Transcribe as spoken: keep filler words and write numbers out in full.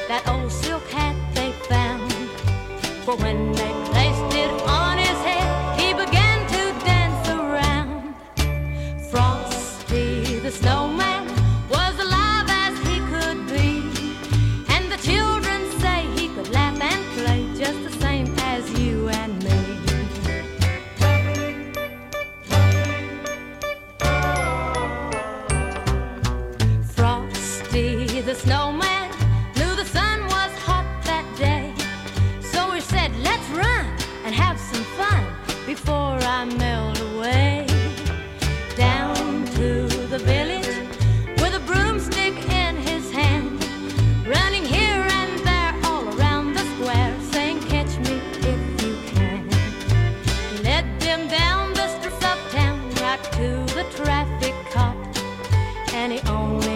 that old silk hat they found. For when they placed it on his head, he began to dance around. Frosty the snowman was alive as he could be, and the children say he could laugh and play just the same as you and me. Frosty the snowman knew the sun was hot that day, so he said, let's run and have some fun before I melt away. Down to the village with a broomstick in his hand, running here and there all around the square, saying, catch me if you can. He led them down the streets of town right to the traffic cop, and he only